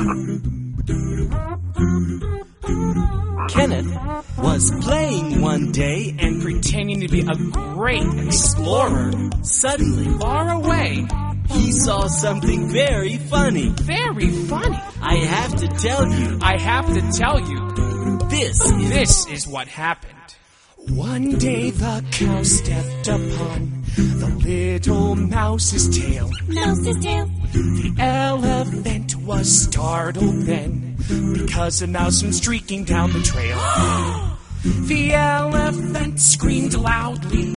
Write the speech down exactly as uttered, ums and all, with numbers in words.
Kenneth was playing one day and pretending to be a great explorer. Suddenly, Far away. he saw something very funny. Very funny. I have to tell you, I have to tell you, this is... this is what happened. One day the cow stepped upon the little mouse's tail. Mouse's tail. The elephant was startled then, because a mouse went streaking down the trail. The elephant screamed loudly.